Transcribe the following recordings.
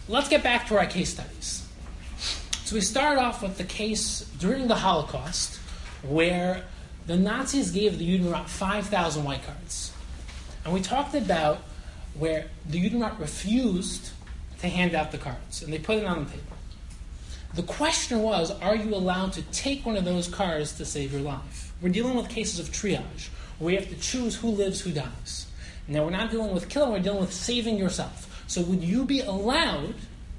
Let's get back to our case studies. So we start off with the case during the Holocaust where the Nazis gave the Judenrat 5,000 white cards. And we talked about where the Judenrat refused to hand out the cards, and they put it on the table. The question was, are you allowed to take one of those cards to save your life? We're dealing with cases of triage, where we have to choose who lives, who dies. Now, we're not dealing with killing, we're dealing with saving yourself. So would you be allowed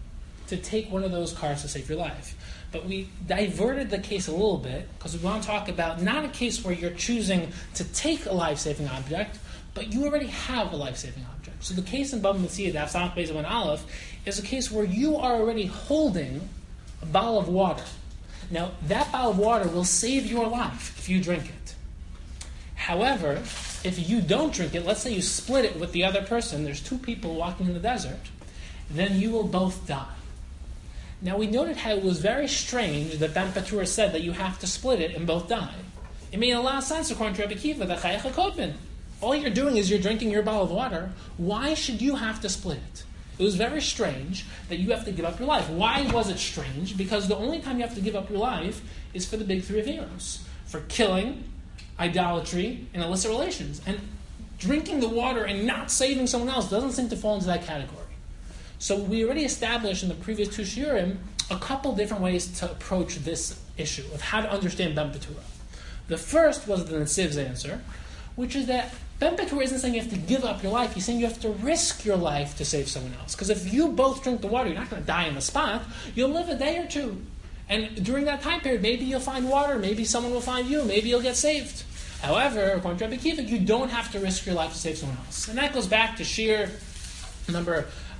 to take one of those cards to save your life? But we diverted the case a little bit, because we want to talk about not a case where you're choosing to take a life-saving object, but you already have a life-saving object. So the case in Bava Metzia, Daf Samach Beis Amud Aleph, is a case where you are already holding a bottle of water. Now, that bottle of water will save your life if you drink it. However, if you don't drink it, let's say you split it with the other person, there's two people walking in the desert, then you will both die. Now, we noted how it was very strange that Ben Petura said that you have to split it and both die. It made a lot of sense according to Rabbi Kiva, that Chayach HaKotvin. All you're doing is you're drinking your bottle of water. Why should you have to split it? It was very strange that you have to give up your life. Why was it strange? Because the only time you have to give up your life is for the big three averos. For killing, idolatry, and illicit relations. And drinking the water and not saving someone else doesn't seem to fall into that category. So we already established in the previous two shiurim a couple different ways to approach this issue of how to understand Ben Petura. The first was the Nesiv's answer, which is that Ben Petura isn't saying you have to give up your life. He's saying you have to risk your life to save someone else. Because if you both drink the water, you're not going to die on the spot. You'll live a day or two. And during that time period, maybe you'll find water. Maybe someone will find you. Maybe you'll get saved. However, according to Rabbi Kiva, you don't have to risk your life to save someone else. And that goes back to shiur number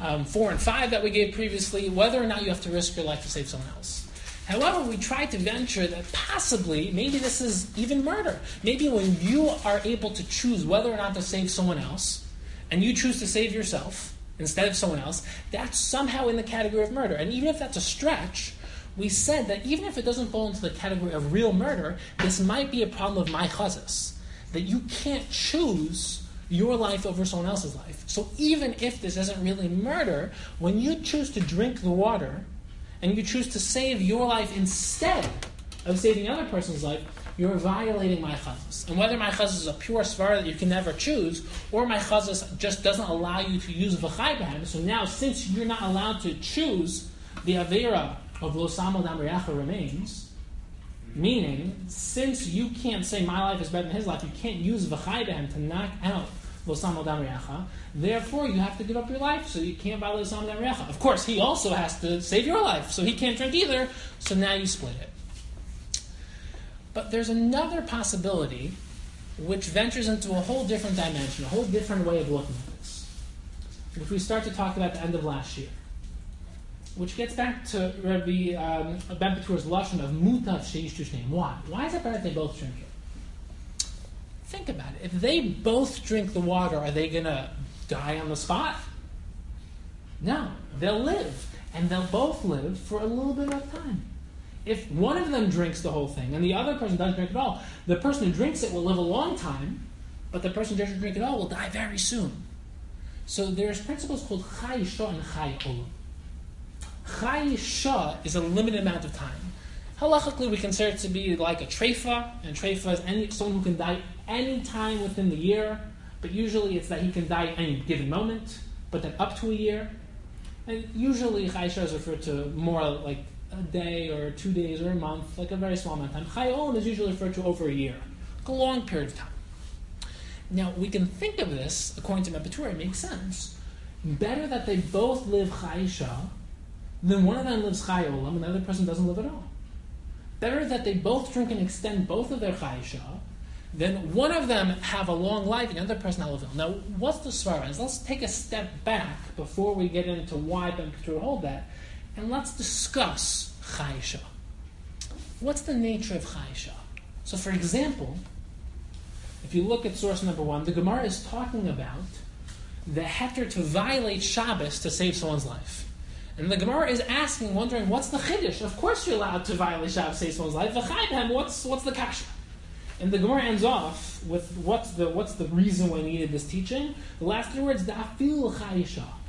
4 and 5 that we gave previously, whether or not you have to risk your life to save someone else. However, we tried to venture that possibly, maybe this is even murder. Maybe when you are able to choose whether or not to save someone else, and you choose to save yourself instead of someone else, that's somehow in the category of murder. And even if that's a stretch, we said that even if it doesn't fall into the category of real murder, this might be a problem of my chazas, that you can't choose your life over someone else's life. So even if this isn't really murder, when you choose to drink the water, and you choose to save your life instead of saving the other person's life, you're violating my chazas. And whether my chazas is a pure svara that you can never choose, or my chazas just doesn't allow you to use v'chai b'hem, so now since you're not allowed to choose, the avera of lo samo dam reacha remains, meaning, since you can't say my life is better than his life, you can't use v'chai b'hem to knock out lo samo dam reacha, therefore you have to give up your life, so you can't violate lo samo dam reacha. Of course, he also has to save your life, so he can't drink either, so now you split it. But there's another possibility which ventures into a whole different dimension, a whole different way of looking at this, which we start to talk about at the end of last year, which gets back to Rabbi Ben Petura's lashon of mutav sheishtu shneim. Why? Why is it better if they both drink it? Think about it. If they both drink the water, are they going to die on the spot? No. They'll live. And they'll both live for a little bit of time. If one of them drinks the whole thing and the other person doesn't drink at all, the person who drinks it will live a long time, but the person who doesn't drink at all will die very soon. So there's principles called chai shah and chai olam. Chai shah is a limited amount of time. Halachically, we consider it to be like a treifa, and treifa is someone who can die any time within the year, but usually it's that he can die at any given moment, but then up to a year. And usually chai shah is referred to more like a day or 2 days or a month, like a very small amount of time. Chai olam is usually referred to over a year, like a long period of time. Now, we can think of this, according to Ben Petura, it makes sense. Better that they both live chai shah than one of them lives chai olam and the other person doesn't live at all. Better that they both drink and extend both of their chai shah than one of them have a long life and the other person not live ill. Now, what's the svara? Let's take a step back before we get into why Ben Petura hold that, and let's discuss chai shah. What's the nature of chai shah? So, for example, if you look at source number 1, the Gemara is talking about the heter to violate Shabbos to save someone's life. And the Gemara is asking, wondering, what's the chiddush? Of course you're allowed to violate Shabbos to save someone's life. V'chayim, what's the kasha? And the Gemara ends off with what's the reason why we needed this teaching? The last 3 words, da'afil chai shah.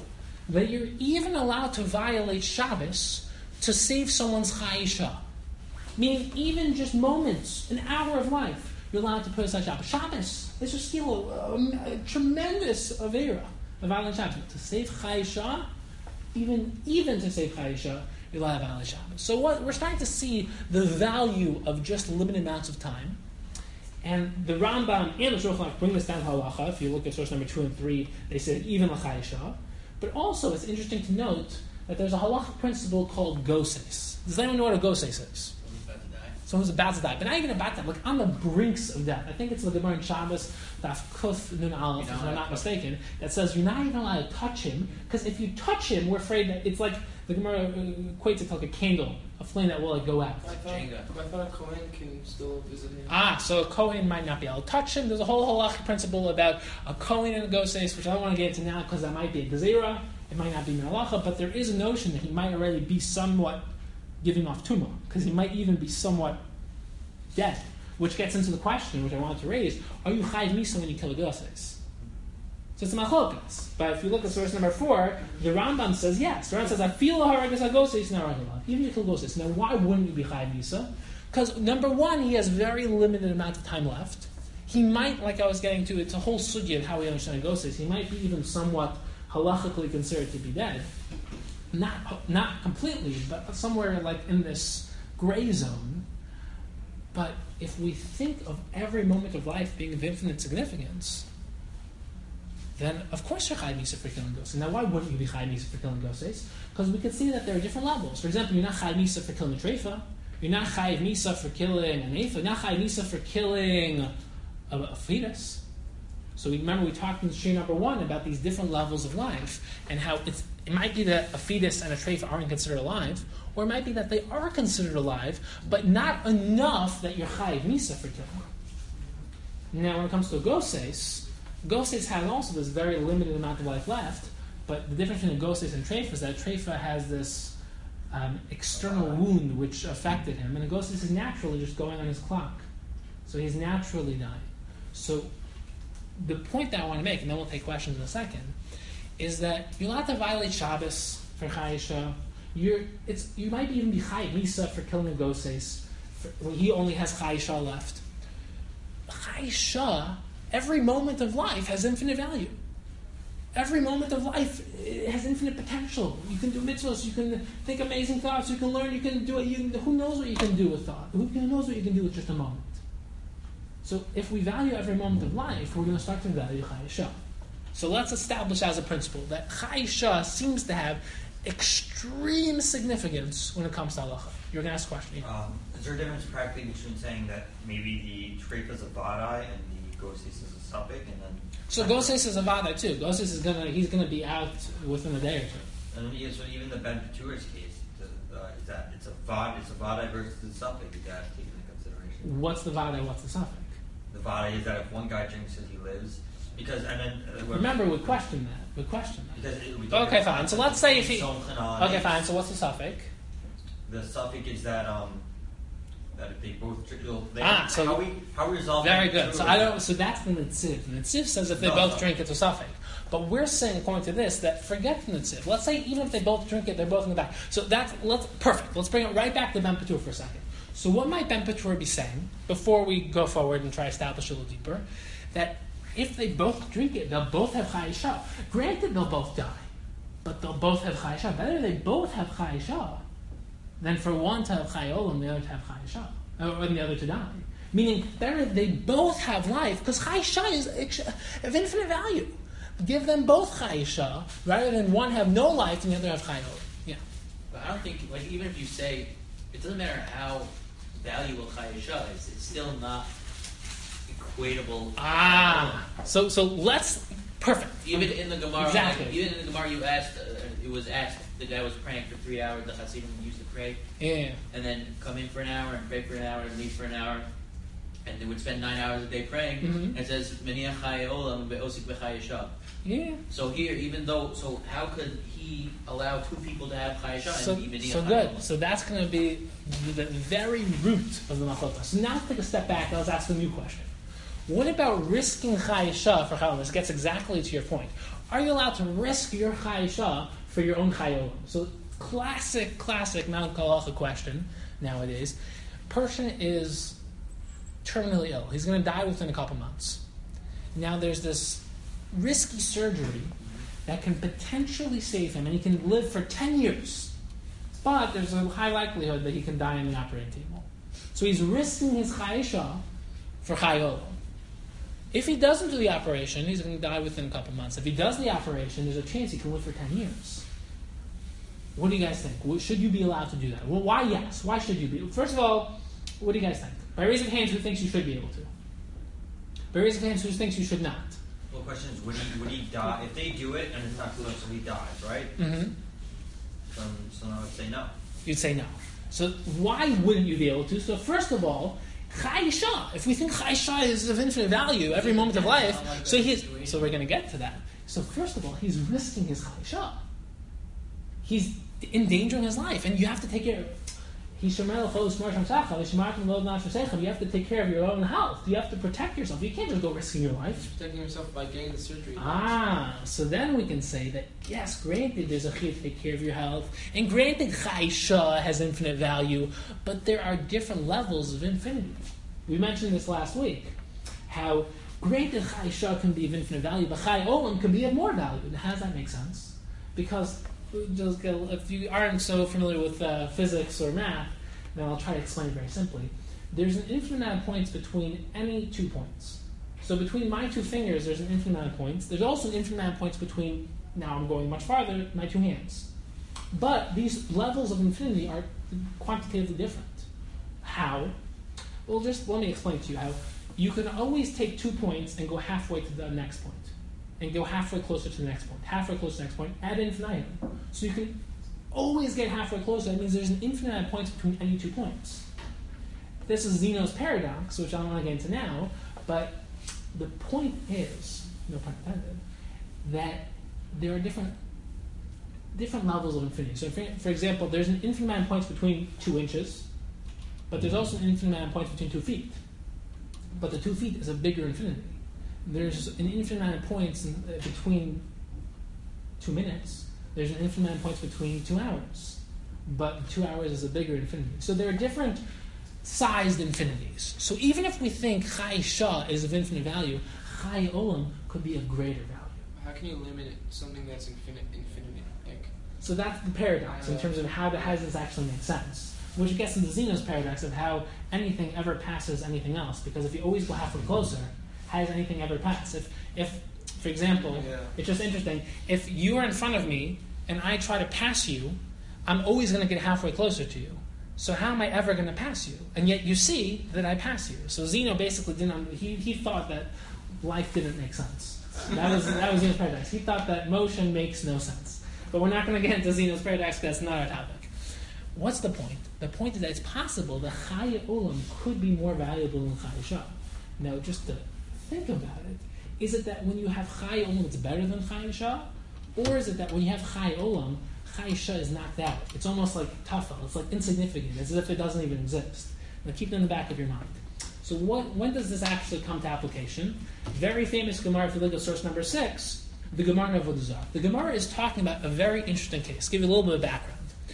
that you're even allowed to violate Shabbos to save someone's Chayisha. Meaning, even just moments, an hour of life, you're allowed to put aside Shabbos. Shabbos is just still a tremendous avera of violating Shabbos. To save Chayisha, even to save Chayisha, you're allowed to violate Shabbos. So we're starting to see the value of just limited amounts of time. And the Rambam and the Shulchan Aruch bring this down to halacha. If you look at source number 2 and 3, they said even l'chayisha. But also, it's interesting to note that there's a halacha principle called goses. Does anyone know what a goses is? Someone's about to die. But not even about that, like on the brinks of death. I think it's the Gemara in Shabbos, Daf Kuf Nun Aleph, if I'm not mistaken, that says you're not even allowed to touch him, because if you touch him, we're afraid that it's like, the Gemara equates it to like a candle, a flame that will go out. I thought a Kohen can still visit him. So a Kohen might not be able to touch him. There's a whole halachic principle about a Kohen and a goses, which I don't want to get into now because that might be a gezerah. It might not be halacha, but there is a notion that he might already be somewhat giving off tumah, because he might even be somewhat dead. Which gets into the question, which I wanted to raise: are you chayiv misa when you kill a goses? So it's a machlokas. But if you look at source number 4, the Rambam says yes. The Rambam says, "I feel haragas agoses now even if you kill goses." Now, why wouldn't you be chayiv misa? Because number one, he has very limited amount of time left. He might, like I was getting to, it's a whole sugya of how we understand goses. He might be even somewhat halachically considered to be dead. Not completely, but somewhere like in this gray zone. But if we think of every moment of life being of infinite significance, then of course you're chayiv misa for killing goses. Now, why wouldn't you be chayiv misa for killing goses? Because we can see that there are different levels. For example, you're not chayiv misa for killing a treifa. You're not chayiv misa for killing an eifa. You're not chayiv misa for killing a fetus. So we talked in Shir number 1 about these different levels of life and how it might be that a fetus and a treifa aren't considered alive, or it might be that they are considered alive, but not enough that you're chayiv misa for killing. Now, when it comes to goses has also this very limited amount of life left, but the difference between a goses and treifa is that a treifa has this external wound which affected him, and a goses is naturally just going on his clock. So he's naturally dying. So the point that I want to make, and then we'll take questions in a second, is that you're allowed to violate Shabbos for Chayisha. You might even be chayiv misa for killing a goses. He only has Chayisha left. Chayisha, every moment of life has infinite value. Every moment of life has infinite potential. You can do mitzvahs, you can think amazing thoughts, you can learn, you can do it. Who knows what you can do with thought? Who knows what you can do with just a moment? So if we value every moment of life, we're going to start to value Chayisha. So let's establish as a principle that Chayisha seems to have extreme significance when it comes to halacha. You're going to ask a question. Is there a difference practically between saying that maybe the treifa is a vadai and the goses is a suffix, and then? So goses is a vadai too. Goses is he's gonna be out within a day or two. And so even the Ben Petur's case, is that it's a vadai versus a suffix? You got to take into consideration. What's the vadai? What's the suffix? The vadai is that if one guy drinks it, he lives. Because and then remember, we questioned that. Because okay, fine. So let's say if he. Okay, fine. So what's the suffix? The suffix is that that if they both drink. So how we resolve. Very good. So that's the netziv. The netziv says if they both drink, it's a suffix. But we're saying, according to this, that forget the netziv. Let's say even if they both drink it, they're both in the back. So perfect. Let's bring it right back to Ben Petur for a second. So what might Ben Petur be saying before we go forward and try to establish a little deeper? That if they both drink it, they'll both have Chayisha. Granted, they'll both die, but they'll both have Chayisha. Better they both have Chayisha than for one to have Chayolam, the other to have Chayisha, or the other to die. Meaning, better they both have life, because Chayisha is of infinite value. Give them both Chayisha, rather than one have no life and the other have Chayolam. Yeah. But I don't think, even if you say, it doesn't matter how valuable Chayisha is, it's still not equatable. So let's perfect. Even in the Gemara, exactly. Even in the Gemara, you asked. It was asked. The guy was praying for 3 hours. The Hasidim used to pray, and then come in for an hour and pray for an hour and leave for an hour, and they would spend 9 hours a day praying. Mm-hmm. And it says Meniach Chayolam ve'osik b'Chayisha. Yeah. So here, so how could he allow two people to have Chayisha? So good. So that's going to be the very root of the machlokes. So now let's take a step back and let's ask a new question. What about risking Chayisha for Chayolam? This gets exactly to your point. Are you allowed to risk your Chayisha for your own chayolam. So classic Mount Halacha question nowadays. Person is terminally ill. He's going to die within a couple months. Now there's this risky surgery that can potentially save him, and he can live for 10 years. But there's a high likelihood that he can die on the operating table. So he's risking his chayisha for chayolam. If he doesn't do the operation, he's going to die within a couple months. If he does the operation, there's a chance he can live for 10 years. What do you guys think? Should you be allowed to do that? Well, why yes? Why should you be? First of all, what do you guys think? By raising hands, who thinks you should be able to? By raising hands, who thinks you should not? Well, the question is, would he die? If they do it and it's not close, so he dies, right? Mm-hmm. So I would say no. You'd say no. So why wouldn't you be able to? So first of all, Chayisha. If we think Chayisha is of infinite value every moment of life, so we're going to get to that. So first of all, he's risking his Chayisha. He's endangering his life, and you have to take care of it. You have to take care of your own health. You have to protect yourself. You can't just go risking your life. He's protecting himself by getting the surgery. So then we can say that, yes, granted there's a chiyuv to take care of your health, and granted Chayisha has infinite value, but there are different levels of infinity. We mentioned this last week, how granted Chayisha can be of infinite value, but Chay Olam can be of more value. Now, how does that make sense? Because if you aren't so familiar with physics or math, then I'll try to explain it very simply. There's an infinite amount of points between any 2 points. So between my 2 fingers, there's an infinite amount of points. There's also an infinite amount of points between, now I'm going much farther, my 2 hands. But these levels of infinity are quantitatively different. How? Well, just let me explain to you how. You can always take 2 points and go halfway to the next point. And go halfway closer to the next point, halfway closer to the next point, ad infinitum. So you can always get halfway closer. That means there's an infinite amount of points between any 2 points. This is Zeno's paradox, which I don't want to get into now, but the point is, no pun intended, that there are different levels of infinity. So for example, there's an infinite amount of points between 2 inches, but there's also an infinite amount of points between 2 feet. But the 2 feet is a bigger infinity. There's an infinite amount of points between 2 minutes. There's an infinite amount of points between 2 hours. But 2 hours is a bigger infinity. So there are different sized infinities. So even if we think Chayisha is of infinite value, Chay Olam could be of greater value. How can you limit something that's infinity? So that's the paradox in terms of how does this actually make sense. Which gets into Zeno's paradox of how anything ever passes anything else. Because if you always go halfway closer, how does anything ever pass? If for example, It's just interesting, if you are in front of me and I try to pass you, I'm always going to get halfway closer to you. So how am I ever going to pass you? And yet you see that I pass you. So Zeno basically he thought that life didn't make sense. That was Zeno's paradox. He thought that motion makes no sense. But we're not going to get into Zeno's paradox because that's not our topic. What's the point? The point is that it's possible that Chay Olam could be more valuable than Chayisha. Now, just to think about it, is it that when you have Chay Olam, it's better than Chayisha? Or is it that when you have Chay Olam, Chayisha is knocked out? It's almost like tafel. It's like insignificant, as if it doesn't even exist. Now, keep it in the back of your mind. So when does this actually come to application? Very famous Gemara, if you look at source number 6, the Gemara of Avodah Zarah. The Gemara is talking about a very interesting case. Give you a little bit of background.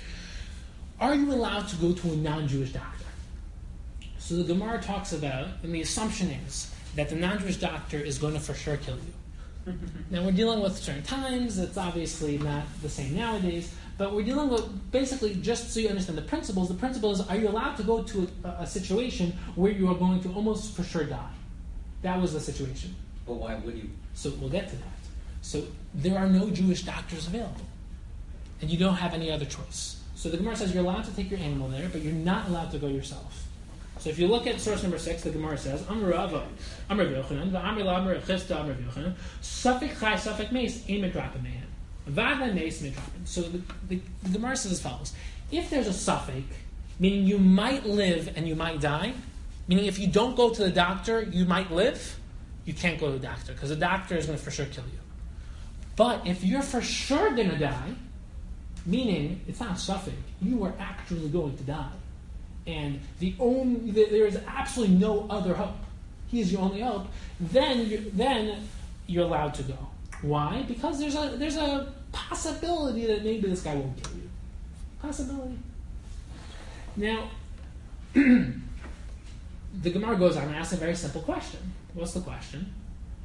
Are you allowed to go to a non-Jewish doctor? So the Gemara talks about, and the assumption is, that the non-Jewish doctor is going to for sure kill you. Now we're dealing with certain times, it's obviously not the same nowadays, but we're dealing with, basically, just so you understand the principle is, are you allowed to go to a situation where you are going to almost for sure die? That was the situation. But why would you? So we'll get to that. So there are no Jewish doctors available, and you don't have any other choice. So the Gemara says you're allowed to take your animal there, but you're not allowed to go yourself. So if you look at source number 6, the Gemara says, Amar Rava, Amar Yochanan, V'Amar Lamar Chista Amar Yochanan, Safek Chai, Safek Meis, Ein Medrapim Mehem. V'Adna Meis Medrapim. So the Gemara says as follows. If there's a Safek, meaning you might live and you might die, meaning if you don't go to the doctor, you might live, you can't go to the doctor, because the doctor is going to for sure kill you. But if you're for sure going to die, meaning it's not Safek, you are actually going to die. And there is absolutely no other hope. He is your only hope. Then you're allowed to go. Why? Because there's a possibility that maybe this guy won't kill you. Possibility. Now, the Gemara goes on and asks a very simple question. What's the question?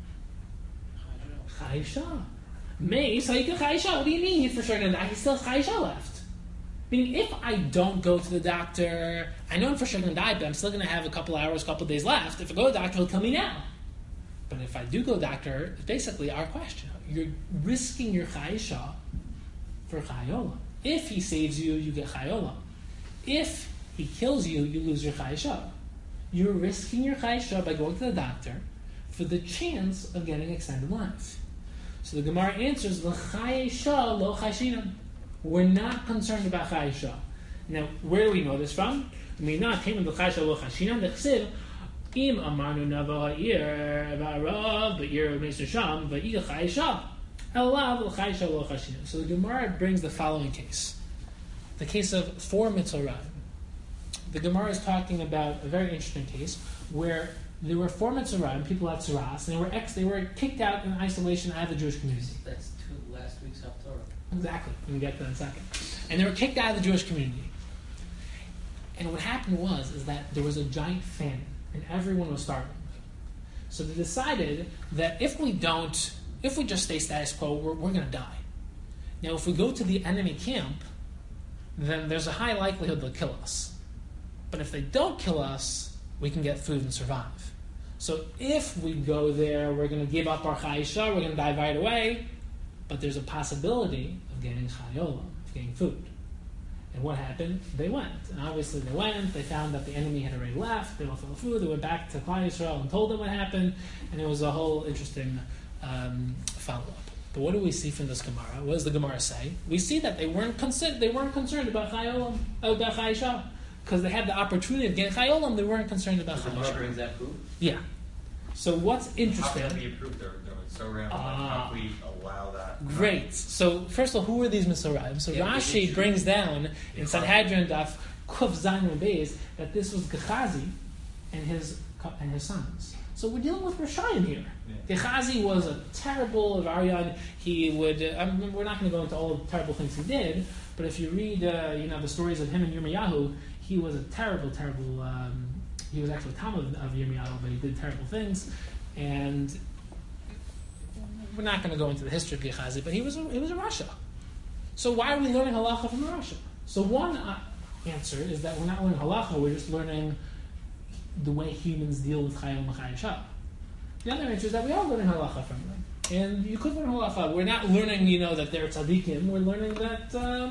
Chaisha. Meis, Chaisha. What do you mean he's for sure going to die? He still has Chaisha left. Meaning, if I don't go to the doctor, I know I'm for sure going to die, but I'm still going to have a couple hours, couple days left. If I go to the doctor, he'll kill me now. But if I do go to the doctor, it's basically our question. You're risking your Chaisha for Chayola. If he saves you, you get Chayola. If he kills you, you lose your Chaisha. You're risking your Chaisha by going to the doctor for the chance of getting extended life. So the Gemara answers, L'chaisha lo chayshinan. We're not concerned about Chaisha. Now, where do we know this from? We not came the Chaisha lo chayshinan. The chsiv im amarnu nava ha'ir va'arav ba'ir meisur sham va'ir Chaisha elav l'chaisha lo chayshinan. So the Gemara brings the following case. The case of 4 Mitzorayim. The Gemara is talking about a very interesting case where there were 4 Mitzorayim, people had Tzuras, and they were kicked out in isolation out of the Jewish community. That's last week's Haftorah. Exactly. We'll get to that in a second. And they were kicked out of the Jewish community. And what happened is that there was a giant famine, and everyone was starving. So they decided that if we just stay status quo, we're going to die. Now, if we go to the enemy camp, then there's a high likelihood they'll kill us. But if they don't kill us, we can get food and survive. So if we go there, we're going to give up our Chaisha, we're going to die right away, but there's a possibility of getting Chayola, of getting food. And what happened? They went. And obviously they went, they found that the enemy had already left, they went for the food, they went back to Klal Yisrael and told them what happened, and it was a whole interesting follow-up. But what do we see from this Gemara? What does the Gemara say? We see that they weren't concerned about Chayola, about Chaisha. Because they had the opportunity of getting Chayolam, they weren't concerned about Chaisha. The Gemara brings that proof? Yeah. So what's interesting... How can that be approved? They're so random. How can we allow that? Great. So first of all, who are these Mitzorayim? So Rashi brings down in Sanhedrin Daf Kuf Zayin Beis that this was Gehazi and his sons. So we're dealing with Rishayim here. Yeah. Gehazi was a terrible Avarian. He would... we're not going to go into all the terrible things he did, but if you read the stories of him and Yirmiyahu, he was a terrible, he was actually a Talmud of Yirmiyahu, but he did terrible things. And we're not going to go into the history of Gehazi, but he was a Rasha. So why are we learning halacha from Rasha? So one answer is that we're not learning halacha, we're just learning the way humans deal with Chayil and Chayisha. The other answer is that we are learning halacha from them. And you could learn halacha. We're not learning, that they're tzaddikim. We're learning that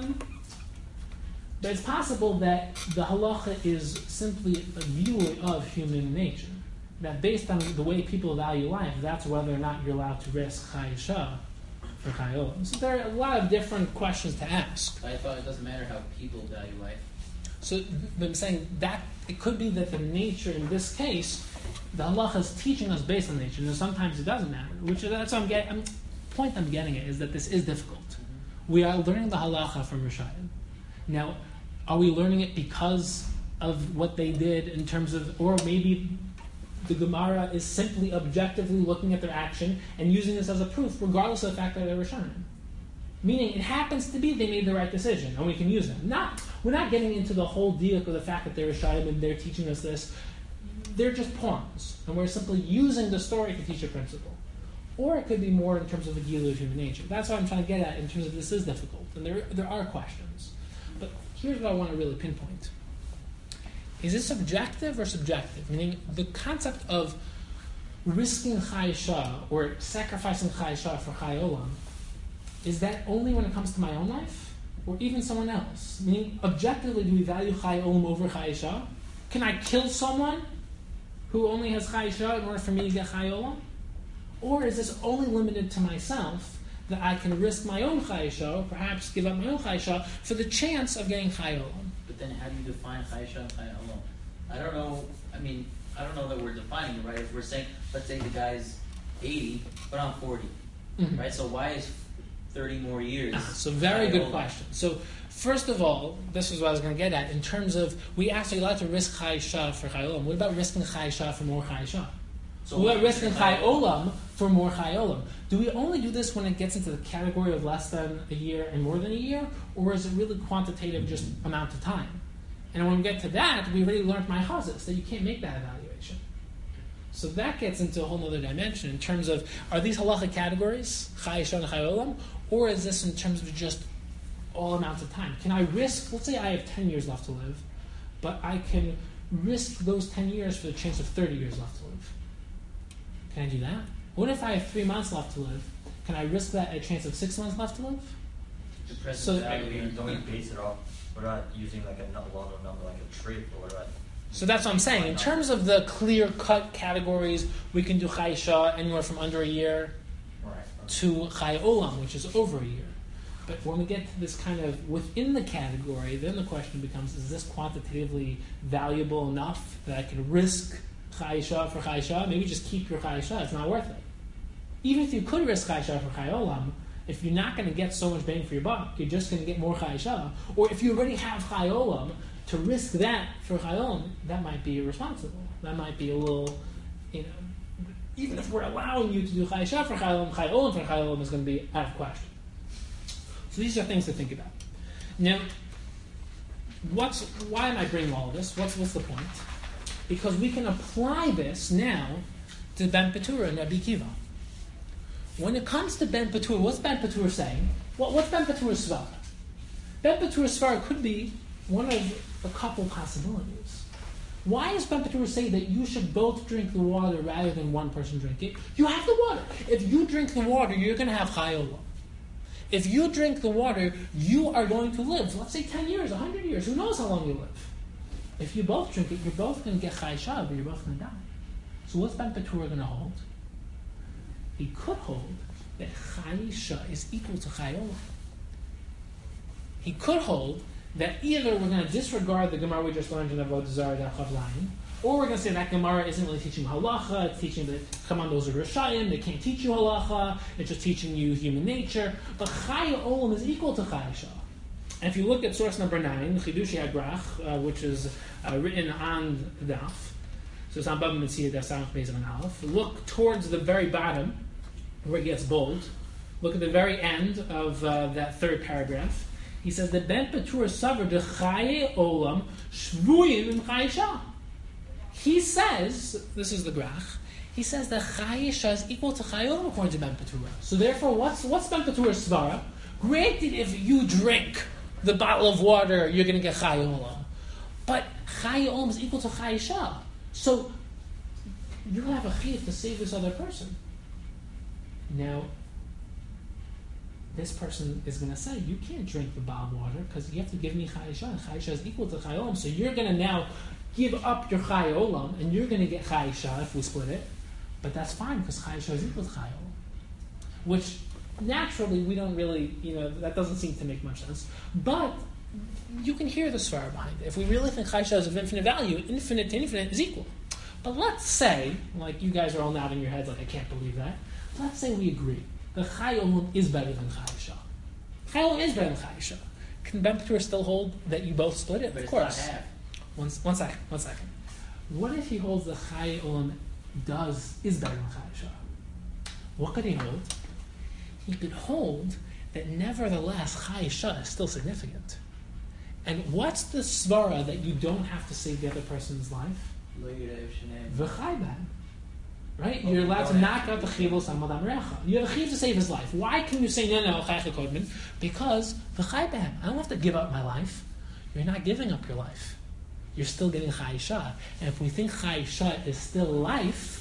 it's possible that the halacha is simply a view of human nature. That based on the way people value life, that's whether or not you're allowed to risk chayisha for chayolam. So there are a lot of different questions to ask. I thought it doesn't matter how people value life. So I'm saying that it could be that the nature in this case, the halacha is teaching us based on nature, and sometimes it doesn't matter. That's what point I'm getting at is that this is difficult. Mm-hmm. We are learning the halacha from Rishayim. Now, are we learning it because of what they did in terms of, or maybe the Gemara is simply objectively looking at their action and using this as a proof, regardless of the fact that they're Rishayim? Meaning, it happens to be they made the right decision, and we can use them. We're not getting into the whole deal of the fact that they're Rishayim and they're teaching us this. They're just pawns, and we're simply using the story to teach a principle. Or it could be more in terms of the Gilu of human nature. That's what I'm trying to get at in terms of this is difficult, and there are questions. But here's what I want to really pinpoint. Is this objective or subjective? Meaning, the concept of risking Chayisha or sacrificing Chayisha for Chayolam, is that only when it comes to my own life? Or even someone else? Meaning, objectively, do we value Chayolam over Chayisha? Can I kill someone who only has Chayisha in order for me to get Chayolam? Or is this only limited to myself, that I can risk my own Chayisha, or perhaps give up my own Chayisha, for the chance of getting Chayolam? But then how do you define Chayisha and Chayolam? I don't know that we're defining it, right? If we're saying, let's say the guy's 80, but I'm 40, mm-hmm. right? So why is 30 more years? So very good question. So first of all, this is what I was going to get at, in terms of, we asked, are you allowed to risk Chayisha for Chayolam? What about risking Chayisha for more Chayisha? So we're risking Chai Chai Olam for more Chai Olam. Do we only do this when it gets into the category of less than a year and more than a year, or is it really quantitative, just amount of time? And when we get to that, we already learned my chazas, that you can't make that evaluation. So that gets into a whole other dimension in terms of, are these halachic categories, Chai Yisha and Chai Olam, or is this in terms of just all amounts of time? Can I risk, let's say I have 10 years left to live, but I can risk those 10 years for the chance of 30 years left to live. Can I do that? What if I have 3 months left to live? Can I risk that at a chance of 6 months left to live? The present So- value. Don't you base it off? What about using like a longer number, like a trait, or what about? So that's what I'm saying. In terms of the clear-cut categories, we can do Chai Yisha anywhere from under a year Right. to Chai Olam, which is over a year. But when we get to this kind of within the category, then the question becomes, is this quantitatively valuable enough that I can risk Chai Yisha for Chai Yisha? Maybe just keep your Chai Yisha, it's not worth it. Even if you could risk Chai Yisha for Chai Olam, if you're not going to get so much bang for your buck, you're just going to get more Chai Yisha. Or if you already have Chai Olam, to risk that for Chai Olam, that might be irresponsible. That might be a little, even if we're allowing you to do Chai Yisha for Chai Olam for Chai Olam is going to be out of question. So these are things to think about. Now, why am I bringing all of this? What's the point? Because we can apply this now to Ben Petura and Rabbi Kiva. When it comes to Ben Petura, what's Ben Petura saying? What's Ben Petura's svara? Ben Petura's svara could be one of a couple possibilities. Why does Ben Petura say that you should both drink the water rather than one person drink it? You have the water. If you drink the water, you're going to have Chai Olam. If you drink the water, you are going to live, let's say 10 years, 100 years, who knows how long you live. If you both drink it, you're both going to get Chai Yisha, but you're both going to die. So what's Ben Petura going to hold? He could hold that Chai Yisha is equal to Chai Olam. He could hold that either we're going to disregard the Gemara we just learned in Avodah Zarah Daf Chav Zayin, or we're going to say that Gemara isn't really teaching halacha, it's teaching that, come on, those are Rishayim, they can't teach you halacha, it's just teaching you human nature, but Chai Olam is equal to Chai Yisha. And if you look at source number 9, Chidushi Hagrach, which is written on the Daf, so it's on Baba Metzia Daf Samach Beis and Aleph, look towards the very bottom, where it gets bold, look at the very end of that third paragraph. He says that Ben Petura suffered the Chai Olam Shvuyim in Chai Yisha. He says, this is the grach, he says that Chai Yisha is equal to Chai Olam according to Ben Petura. So therefore, what's Ben Petura's svara? Granted, if you drink the bottle of water, you're going to get Chai Olam. But Chai Olam is equal to Chai Yisha. So you have a chiyuv to save this other person. Now, this person is going to say, you can't drink the bottled water because you have to give me Chai Yisha. And Chai Yisha is equal to Chai Olam. So you're going to now give up your Chai Olam and you're going to get Chai Yisha if we split it. But that's fine because Chai Yisha is equal to Chai Olam. Which, naturally, we don't really, that doesn't seem to make much sense. But you can hear the svara behind it. If we really think Chai Yisha is of infinite value, infinite to infinite is equal. But let's say, like you guys are all nodding your heads like, I can't believe that. Let's say we agree. The Chai Olam is better than Chai Yisha. Chai Olam is better than Chai Yisha. Can Ben Petura still hold that you both split it? But Of course. it's not half. One second. What if he holds the Chai Olam is better than Chai Yisha? What could he hold? He could hold that nevertheless Chai Yisha is still significant. And what's the svara that you don't have to save the other person's life? Lo Yireh Shnei. V'chai ben. Right? You're allowed to knock out the chivul samadam recha. You have a chiv to save his life. Why can you say no, chaycha kodmin? Because v'chai ben. I don't have to give up my life. You're not giving up your life. You're still getting Chai Yisha. And if we think Chai Yisha is still life,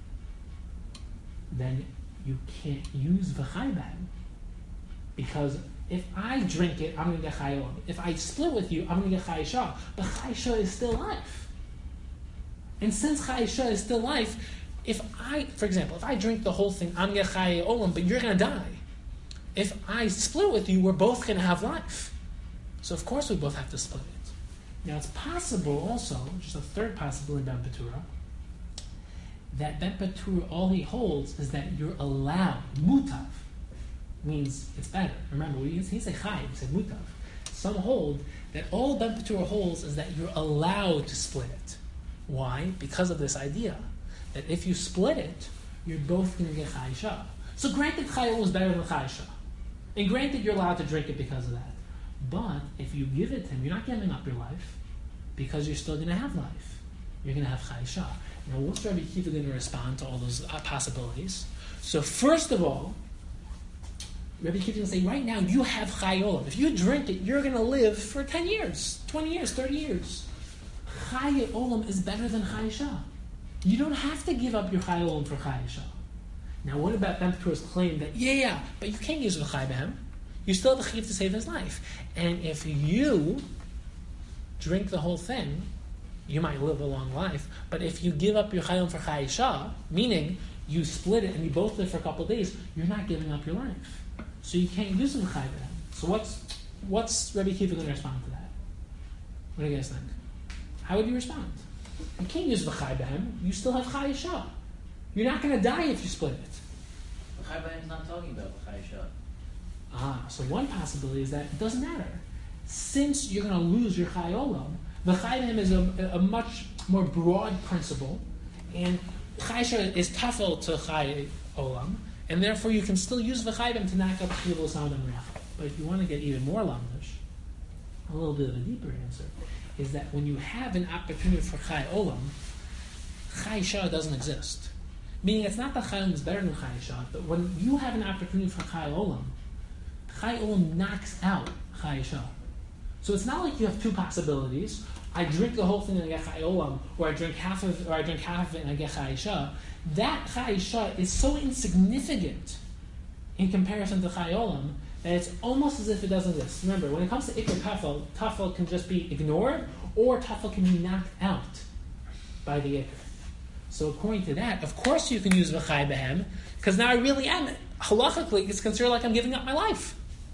then you can't use v'chai ben. Because if I drink it, I'm going to get Chai Olam. If I split with you, I'm going to get Chai Yisha. But Chai Yisha is still life. And since Chai Yisha is still life, for example, if I drink the whole thing, I'm going to get Chai Olam, but you're going to die. If I split with you, we're both going to have life. So of course we both have to split it. Now it's possible also, just a third possibility in Ben Petura, that Ben Petura, all he holds is that you're allowed, mutav, means it's better. Remember, he said chai, he said mutav. Some hold that all Ben Petura holds is that you're allowed to split it. Why? Because of this idea. that if you split it, you're both going to get Chayisha. So granted, Chai Olam is better than Chayisha. And granted, you're allowed to drink it because of that. But if you give it to him, you're not giving up your life because you're still going to have life. You're going to have Chayisha. Now, what's Rabbi Akiva going to respond to all those possibilities? So first of all, Rabbi Akiva is going to say, right now, you have Chai Olam. If you drink it, you're going to live for 10 years, 20 years, 30 years. Chai Olam is better than Chayisha. You don't have to give up your Chai Olam for Chayisha. Now, what about Ben Petur's claim that, but you can't use the Chai Behem. You still have the Chiv to save his life. And if you drink the whole thing, you might live a long life. But if you give up your Chai Olam for Chayisha, meaning you split it and you both live for a couple of days, you're not giving up your life. So you can't use the Chai Behem. So what's Rabbi Akiva going to respond to that? What do you guys think? How would you respond? You can't use the Chai Behem. You still have Chayisha. You're not going to die if you split it. The Chai Behem is not talking about the Chayisha. So one possibility is that it doesn't matter. Since you're going to lose your Chai Olam, the Chai Behem is a much more broad principle, and Chayisha is tafel to Chai Olam, and therefore you can still use the Chai Behem to knock up Chiyuvah Sound and Reach. But if you want to get even more lamdish, a little bit of a deeper answer is that when you have an opportunity for Chai Olam, Chayisha doesn't exist. Meaning it's not that Chai Olam is better than Chayisha, but when you have an opportunity for Chai Olam knocks out Chayisha. So it's not like you have two possibilities. I drink the whole thing and I get Chai Olam, or I drink half of it and I get Chayisha. That Chayisha is so insignificant in comparison to Chai Olam that it's almost as if it doesn't exist. Remember, when it comes to Iker Tafel can just be ignored, or Tafel can be knocked out by the Iker. So according to that, of course you can use the Chai Behem, because now I really am, halachically, it's considered like I'm giving up my life.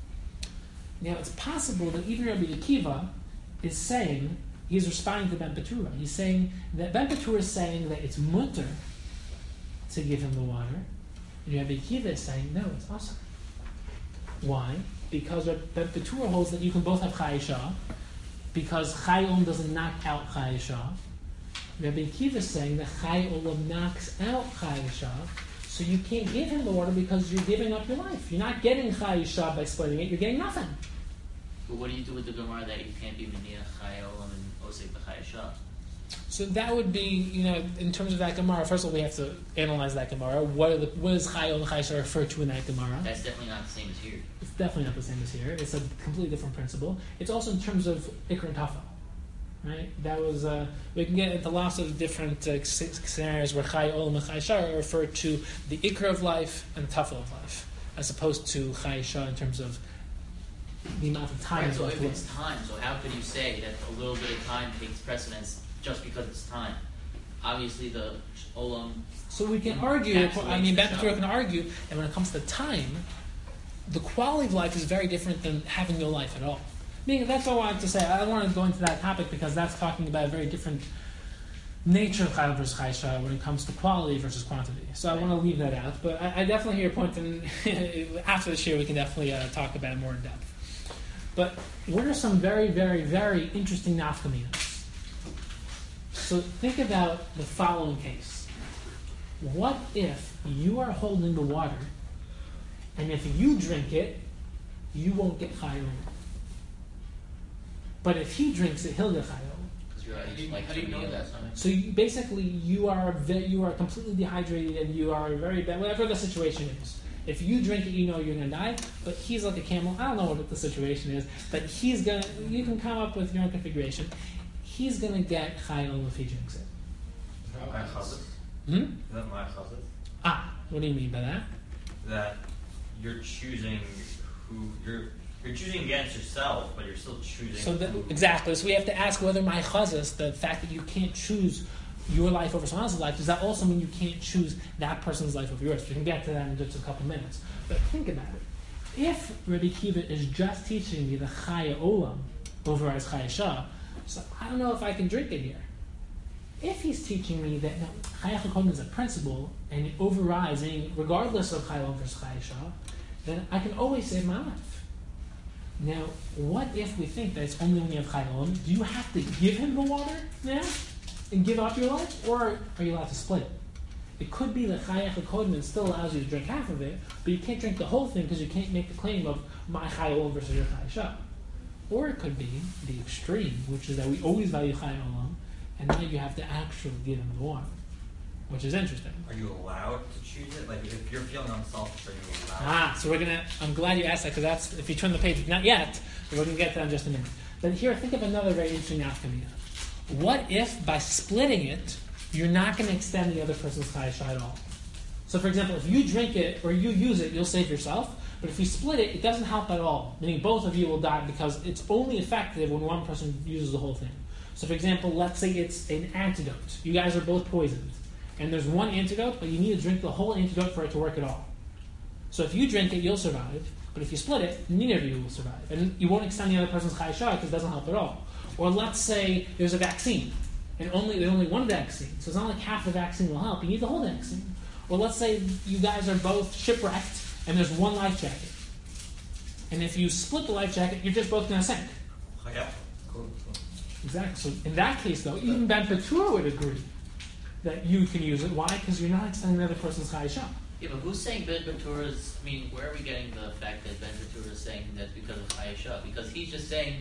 Now it's possible that even Rabbi Akiva is saying, he's responding to Ben Petura. He's saying that Ben Petura is saying that it's mutter to give him the water. And Rabbi Akiva is saying, no, it's awesome. Why? Because Ben Petura holds that you can both have Chayisha, because Chai Olam doesn't knock out Chayisha. Rabbi Akiva is saying that Chai Olam knocks out Chayisha, so you can't give him the water because you're giving up your life. You're not getting Chayisha by splitting it, you're getting nothing. But what do you do with the Gemara that you can't be Meniach Chai Olam and Osek B'Chayisha? So that would be, in terms of that Gemara, first of all, we have to analyze that Gemara. What is Chai Olam and Chayisha referred to in that Gemara? That's definitely not the same as here. It's definitely not the same as here. It's a completely different principle. It's also in terms of Iker and Tafel. Right? That was, we can get into lots of different scenarios where Chai Olam and Chayisha are referred to the Iker of life and the Tafel of life, as opposed to Chayisha in terms of the amount of time. Right, so if it's time, so how could you say that a little bit of time takes precedence just because it's time? Obviously the Olam... So we can argue, Ben Petura can argue that when it comes to time, the quality of life is very different than having no life at all. Meaning, that's all I wanted to say. I don't want to go into that topic because that's talking about a very different nature of Chai Olam versus Chayisha when it comes to quality versus quantity. So I want to leave that out. But I definitely hear your point, and after this year we can definitely talk about it more in depth. But what are some very, very, very interesting nafkaminas? So think about the following case. What if you are holding the water, and if you drink it, you won't get Chai Olam? But if he drinks it, he'll get Chai Olam. Because you're how do you know that? So you are completely dehydrated and you are very bad, whatever the situation is. If you drink it, you know you're going to die. But he's like a camel. I don't know what the situation is, but you can come up with your own configuration. He's going to get Chai Olam if he drinks it. My chazas? Is that my chazas? What do you mean by that? That you're choosing you're choosing against yourself, but you're still choosing. Exactly. So we have to ask whether my chazas, the fact that you can't choose your life over someone else's life, does that also mean you can't choose that person's life over yours? We can get to that in just a couple minutes. But think about it. If Rabbi Akiva is just teaching me the Chai Olam over as Chayisha, so I don't know if I can drink it here. If he's teaching me that no, Chai Olam is a principle and it overrides regardless of Chai Olam versus Chayisha, then I can always save my life. Now, what if we think that it's only when you have Chai Olam? Do you have to give him the water now and give up your life, or are you allowed to split it? It could be that Chayach HaKodmin still allows you to drink half of it, but you can't drink the whole thing because you can't make the claim of my Chai Olam versus your Chai Shah. Or it could be the extreme, which is that we always value Chai Olam, and now you have to actually give him the water, which is interesting. Are you allowed to choose it? Like, if you're feeling unselfish, are you allowed? So I'm glad you asked that, because that's, if you turn the page, not yet, but we're going to get to that in just a minute. But here, think of another very interesting nafkamina. What if, by splitting it, you're not going to extend the other person's Chai Shah at all? So, for example, if you drink it or you use it, you'll save yourself. But if you split it, it doesn't help at all. Meaning both of you will die because it's only effective when one person uses the whole thing. So, for example, let's say it's an antidote. You guys are both poisoned. And there's one antidote, but you need to drink the whole antidote for it to work at all. So if you drink it, you'll survive. But if you split it, neither of you will survive. And you won't extend the other person's Chai Shah because it doesn't help at all. Or let's say there's a vaccine. And there's only one vaccine. So it's not like half the vaccine will help. You need the whole vaccine. Or let's say you guys are both shipwrecked and there's one life jacket. And if you split the life jacket, you're just both going to sink. Yeah. Cool. Exactly. So in that case, though, even Ben Petura would agree that you can use it. Why? Because you're not extending the other person's Chai Shah. Yeah, but who's saying Ben Petura's? I mean, where are we getting the fact that Ben Petura is saying that because of Chai Shah? Because he's saying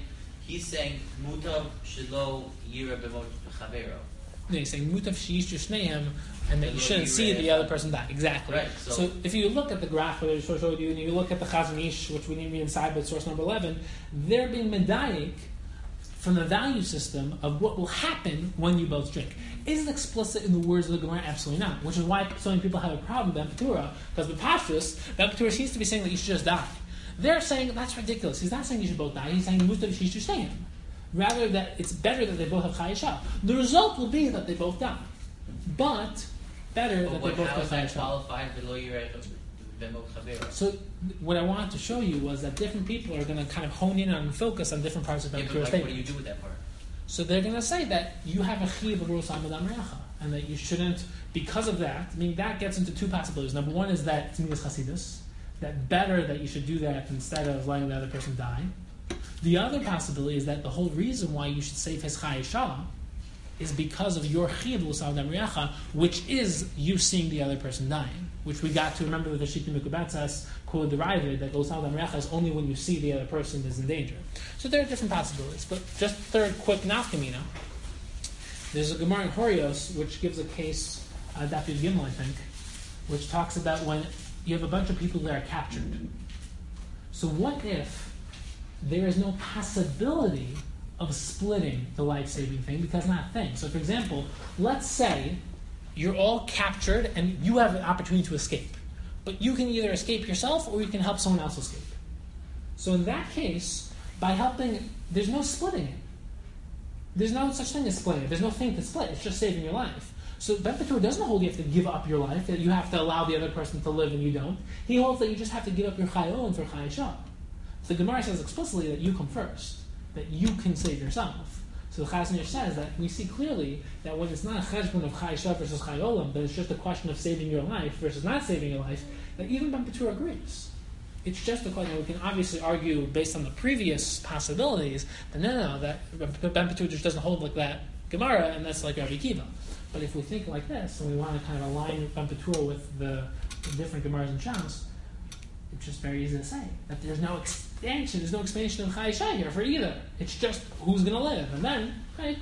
mutav shelo yira b'mot chavero. No, he's saying mutav she'ish shneihem, and that you shouldn't see the other person die. Exactly. Right. So if you look at the graph that I just showed you, and you look at the Chazon Ish, which we need to be inside, but source number 11, they're being medayik from the value system of what will happen when you both drink. Is it explicit in the words of the Gemara? Absolutely not. Which is why so many people have a problem with Ben Petura, because the Pashtus, Ben Petura seems to be saying that you should just die. They're saying that's ridiculous. He's not saying you should both die. He's saying mutav she'ish shneihem. Rather, that it's better that they both have Chai Shah. The result will be that they both die. But better that they both have Chai Shah. Qualified below yira b'mot chavero? So what I wanted to show you was that different people are going to kind of hone in on and focus on different parts of Ben Petura's what do statement. you do with that part? So they're going to say that you have a chiv of Rus Amad Amrecha, and that you shouldn't, because of that, I mean, that gets into two possibilities. Number one is that it's Midas Chasidus, that better that you should do that instead of letting the other person die. The other possibility is that the whole reason why you should save his Chai Shah is because of your chiv of Rus Amad Amrecha, which is you seeing the other person dying, which we got to remember with the Shita Mikubatzas, Kula derived, that Rus Amad Amrecha is only when you see the other person is in danger. So there are different possibilities. But just third quick nafkamina. There's a Gemara in Horios which gives a case, Daf Yud Gimel, I think, which talks about when you have a bunch of people that are captured. So what if there is no possibility of splitting the life-saving thing because it's not a thing? So for example, let's say you're all captured and you have an opportunity to escape. But you can either escape yourself or you can help someone else escape. So in that case, by helping, there's no splitting it. There's no such thing as splitting it. There's no thing to split. It's just saving your life. So Ben Petura doesn't hold you have to give up your life, that you have to allow the other person to live and you don't. He holds that you just have to give up your Chai Olam for Chai Shah. So the Gemara says explicitly that you come first, that you can save yourself. So the Chazon Ish says that we see clearly that when it's not a cheshbon of Chai Shah versus Chai Olam, but it's just a question of saving your life versus not saving your life, that even Ben Petura agrees. It's just a question. We can obviously argue based on the previous possibilities, but no, that Ben Petura just doesn't hold like that Gemara, and that's like Rabbi Akiva. But if we think like this, and we want to kind of align Ben Petura with the different Gemaras and Shams, it's just very easy to say that there's no expansion of Chai Shah here for either. It's just who's going to live, and then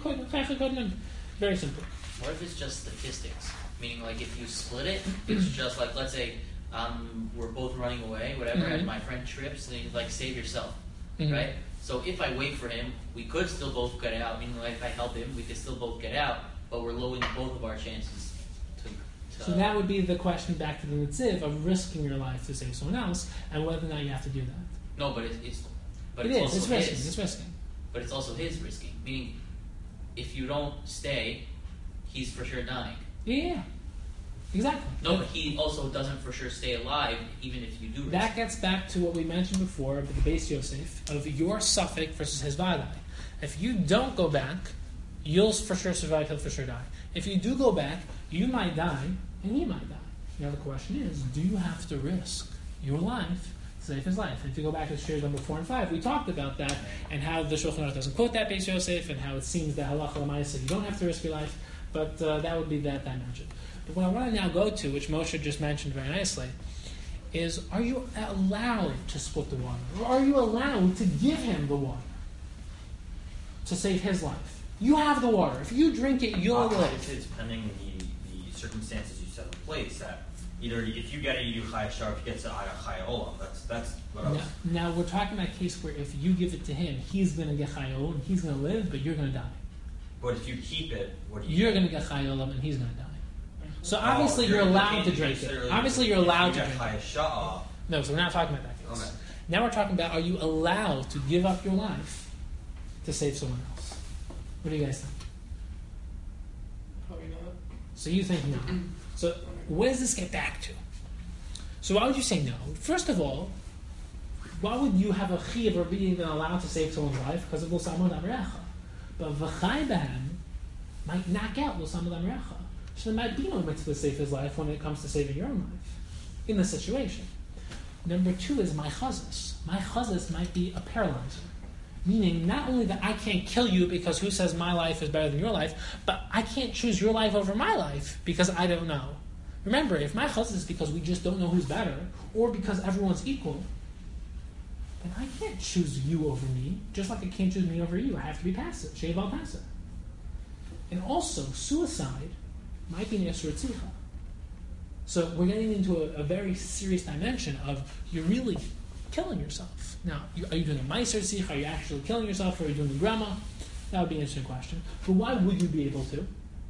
very simple. What if it's just statistics? Meaning, like, if you split it, it's just like, let's say, we're both running away, whatever, and my friend trips, and he's like, save yourself, right? So if I wait for him, we could still both get out. Meaning, like, if I help him, we could still both get out, but we're lowering both of our chances. So that would be the question back to the Netziv of risking your life to save someone else, and whether or not you have to do that. No, but it's risking. his. It's risking. But it's also his risking. Meaning, if you don't stay, he's for sure dying. Yeah. Exactly. No, but he also doesn't for sure stay alive, even if you do risk. That gets back to what we mentioned before of the Beis Yosef, of your suffix versus his vadai. If you don't go back, you'll for sure survive, he'll for sure die. If you do go back, you might die, and he might die. Now the question is, do you have to risk your life to save his life? And if you go back to shares number 4 and 5, we talked about that, and how the Shulchan Aruch doesn't quote that Beis Yosef, and how it seems that halacha l'maaseh you don't have to risk your life, but that would be that dimension. But what I want to now go to, which Moshe just mentioned very nicely, is are you allowed to split the water? Or are you allowed to give him the water to save his life? You have the water. If you drink it, you'll live. Obviously, it's pending the circumstances you set in place. That either if you get it, you do chai shar. If you get to chai olam, that's what I was. Now we're talking about a case where if you give it to him, he's going to get chai olam, he's going to live, but you're going to die. But if you keep it, what do you? You're going to get chai olam, and he's going to die. So obviously you're allowed to drink it. Obviously you're allowed to drink it. No, so we're not talking about that case. Okay. Now we're talking about, are you allowed to give up your life to save someone else? What do you guys think? Probably not. So you think no. So where does this get back to? So why would you say no? First of all, why would you have a chiyuv or being even allowed to save someone's life? Because of l'samod amrecha. But v'chai b'hem might knock out l'samod amrecha. So there might be no mitzvah to save his life when it comes to saving your own life in the situation. Number two is my chazas. My chazas might be a paralyzer. Meaning, not only that I can't kill you because who says my life is better than your life, but I can't choose your life over my life because I don't know. Remember, if my chazas is because we just don't know who's better, or because everyone's equal, then I can't choose you over me, just like I can't choose me over you. I have to be passive. Shave al passive. And also, suicide might be an Yisur Tzricha. So we're getting into a very serious dimension of you're really killing yourself. Now, are you doing a Meiser Tzricha? Are you actually killing yourself? Or are you doing the Grama? That would be an interesting question. But why would you be able to?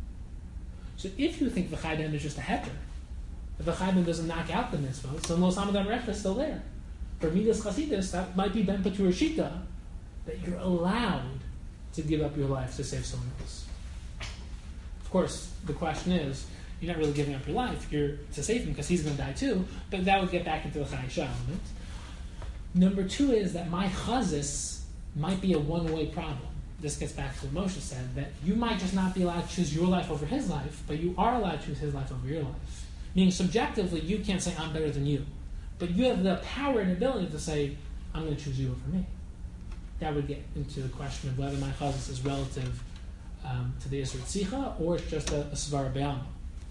So if you think the Chayden is just a heter, if the Chayden doesn't knock out the mitzvah, so Lo Samad Amrecha is still there. For Midas Chasidus, that might be Ben Patur Shita, that you're allowed to give up your life to save someone else. Of course, the question is, you're not really giving up your life. You're to save him because he's going to die too. But that would get back into the Chayisha element. Number two is that my chazis might be a one-way problem. This gets back to what Moshe said, that you might just not be allowed to choose your life over his life, but you are allowed to choose his life over your life. Meaning, subjectively, you can't say, I'm better than you. But you have the power and ability to say, I'm going to choose you over me. That would get into the question of whether my chazis is relative to the Yisur Tzricha, or it's just a Svara Be'alma.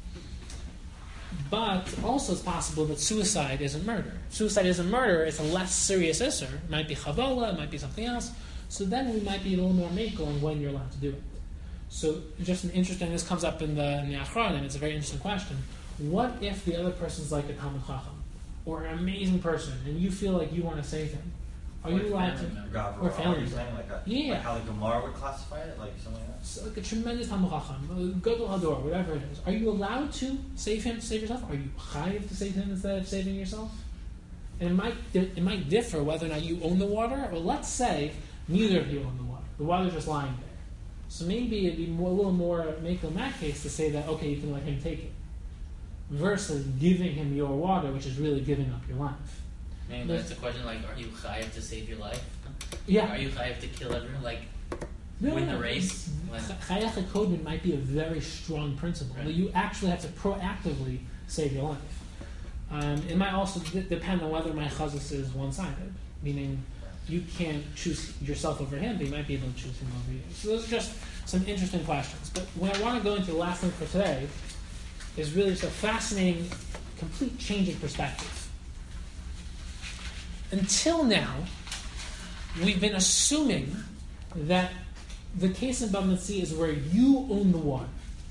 But also it's possible that suicide isn't murder. If suicide isn't murder, it's a less serious Isser. It might be Chavola, it might be something else. So then we might be a little more makel on when you're allowed to do it. So just an interesting, this comes up in the Achron, and it's a very interesting question. What if the other person's like a Talmud Chacham, or an amazing person, and you feel like you want to save him? Are you allowed to? Or family member. Like how the Gemara would classify it, like something like that? So like a tremendous Talmud Chacham, Gadol Hador, whatever it is. Are you allowed to save him, save yourself? Are you chayiv to save him instead of saving yourself? And it might differ whether or not you own the water, or let's say neither of you own the water. The water's just lying there. So maybe it'd be a little more make in that case to say that, okay, you can let him take it. Versus giving him your water, which is really giving up your life. Maybe that's a question like, are you chayiv to save your life? Yeah. Are you chayiv to kill everyone? Like, win the race? Chayach HaKodin might be a very strong principle. Right. That you actually have to proactively save your life. It might also depend on whether my chazas is one-sided. Meaning, you can't choose yourself over him, but you might be able to choose him over you. So those are just some interesting questions. But what I want to go into the last thing for today is really just a fascinating, complete change of perspective. Until now, we've been assuming that the case in Bava Metzia is where you own the water.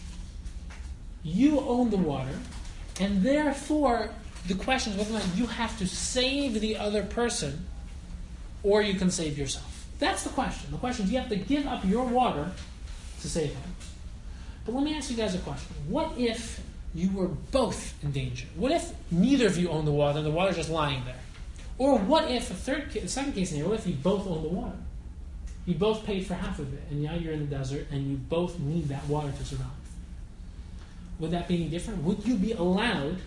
You own the water, and therefore the question is whether or not you have to save the other person or you can save yourself. That's the question. The question is, do you have to give up your water to save him? But let me ask you guys a question. What if you were both in danger? What if neither of you own the water and the water's just lying there? Or what if, second case scenario, what if you both own the water? You both paid for half of it, and now you're in the desert, and you both need that water to survive. Would that be any different? Would you be allowed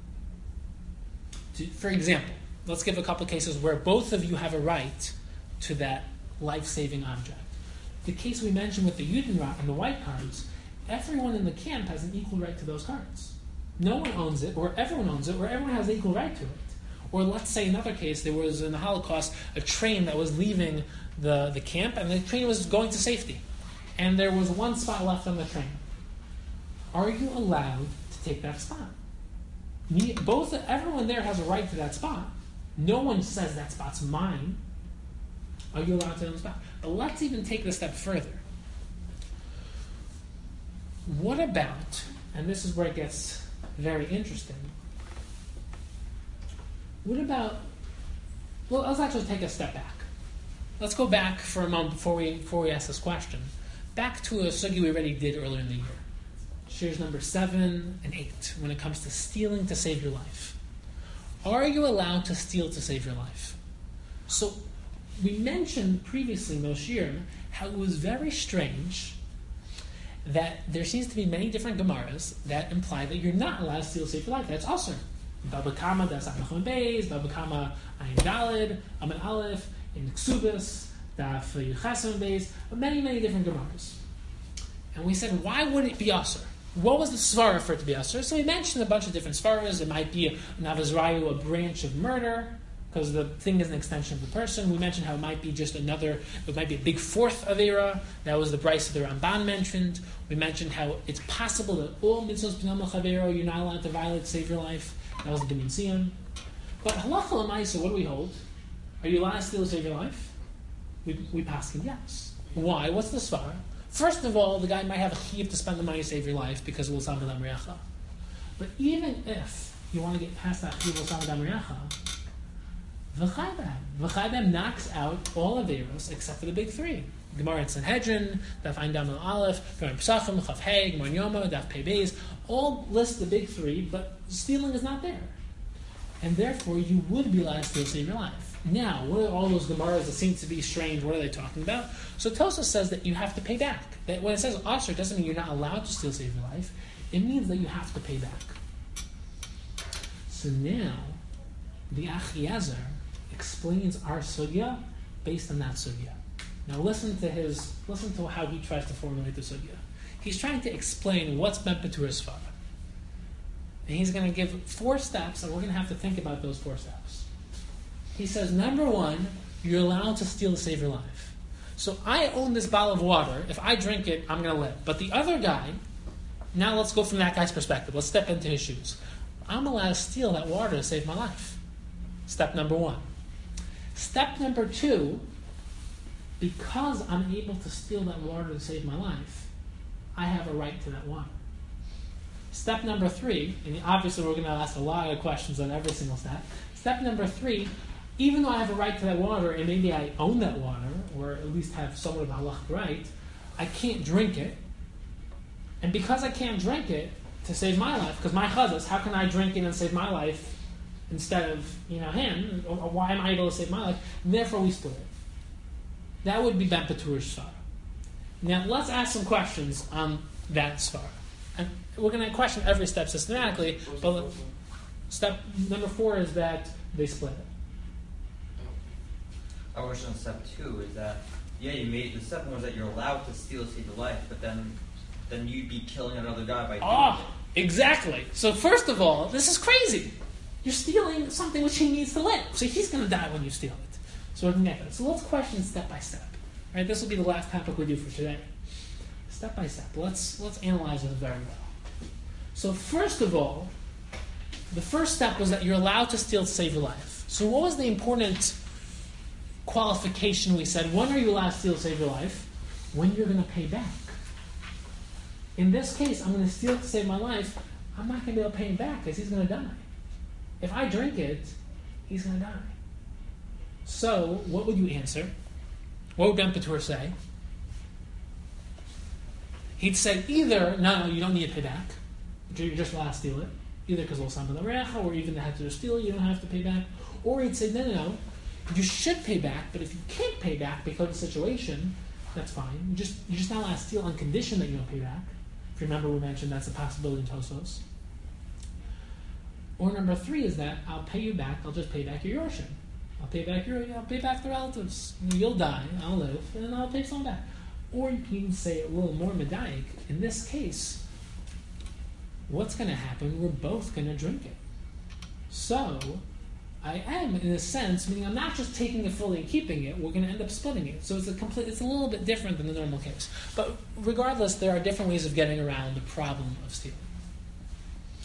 to, for example, let's give a couple of cases where both of you have a right to that life-saving object. The case we mentioned with the Yudenrat and the white cards, everyone in the camp has an equal right to those cards. No one owns it, or everyone owns it, or everyone has an equal right to it. Or let's say another case, there was in the Holocaust a train that was leaving the camp, and the train was going to safety. And there was one spot left on the train. Are you allowed to to take that spot. Everyone there has a right to that spot. No one says that spot's mine. Are you allowed to own the spot? But let's even take it a step further. What about, and this is where it gets very interesting, what about, well, let's actually take a step back. Let's go back for a moment before we ask this question. Back to a sugi we already did earlier in the year. Shares number 7 and 8, when it comes to stealing to save your life. Are you allowed to steal to save your life? So, we mentioned previously, Moshir, how it was very strange that there seems to be many different Gemaras that imply that you're not allowed to steal to save your life. That's also Baba Kama, that's Amachon Beis, Baba Kama, Ayin Dalid, Amin Aleph, in Ksubis, Daf Yuchasim Beis, many, many different Gemaras. And we said, why would it be Asr? What was the svara for it to be Asr? So we mentioned a bunch of different svaras. It might be an Avazrayu, a branch of murder, because the thing is an extension of the person. We mentioned how it might be just it might be a big fourth Avera. That was the Bryce that the Ramban mentioned. We mentioned how it's possible that all mitzvahs b'nam l'chavero, you're not allowed to violate to save your life. That was the Binyan Sion. But halacha l'maisa, what do we hold? Are you allowed to steal to save your life? We paskin yes. Why? What's the svara? First of all, the guy might have a chiyuv to spend the money to save your life because of l'sam v'dam riacha. But even if you want to get past that chiyuv l'sam v'dam riacha, V'chaydam knocks out all Averos except for the big 3. Gemara in Sanhedrin, Daf Ayin Dam Aleph, Gemara in Pesachim, Chav Hey, Gemara in Yoma, Daf Pei Beis, all list the big 3, but stealing is not there. And therefore, you would be allowed to steal to save your life. Now, what are all those Gemaras that seem to be strange? What are they talking about? So Tosafos says that you have to pay back. That when it says Asr, it doesn't mean you're not allowed to steal to save your life. It means that you have to pay back. So now, the Achiezer explains our sugya based on that sugya. Now listen to how he tries to formulate the sugya. He's trying to explain what's Ben Petura Svara. And he's going to give 4 steps, and we're going to have to think about those 4 steps. He says, number 1, you're allowed to steal to save your life. So I own this bottle of water. If I drink it, I'm going to live. But the other guy, now let's go from that guy's perspective. Let's step into his shoes. I'm allowed to steal that water to save my life. Step number 1. Step number 2, because I'm able to steal that water to save my life, I have a right to that water. Step number 3, and obviously we're going to ask a lot of questions on every single step. Step number 3, even though I have a right to that water, and maybe I own that water, or at least have somewhat of a halachic right, I can't drink it. And because I can't drink it to save my life, because my chazas, how can I drink it and save my life instead of him? Or why am I able to save my life? And therefore we split it. That would be Ben Petur's svara. Now let's ask some questions on that svara. And we're going to question every step systematically, but step number 4 is that they split it. Our question on step 2 is that, you made the step 1 was that you're allowed to steal to save your life, but then you'd be killing another guy by doing it. Exactly. So first of all, this is crazy. You're stealing something which he needs to live. So he's going to die when you steal it. So we're going to get that. So let's question step by step. All right, this will be the last topic we do for today. Step by step. Let's analyze it very well. So first of all, the first step was that you're allowed to steal to save your life. So what was the important qualification we said? When are you allowed to steal to save your life? When you're going to pay back. In this case, I'm going to steal to save my life. I'm not going to be able to pay him back because he's going to die. If I drink it, he's going to die. So, what would you answer? What would Ben Petur say? He'd say either, no, you don't need to pay back. You're just allowed to steal it. Either because of L'Sam V'Dam, or even they have to just steal it, you don't have to pay back. Or he'd say, no, you should pay back, but if you can't pay back because of the situation, that's fine. You're just not allowed to steal on condition that you don't pay back. If you remember, we mentioned that's a possibility in Tosafos. Or number 3 is that I'll pay you back. I'll just pay back your Yorshim. I'll pay back the relatives. You'll die. I'll live, and I'll pay some back. Or you can even say a little more medayik. In this case, what's going to happen? We're both going to drink it. So I am, in a sense, meaning I'm not just taking it fully and keeping it. We're going to end up splitting it. So it's a little bit different than the normal case. But regardless, there are different ways of getting around the problem of stealing.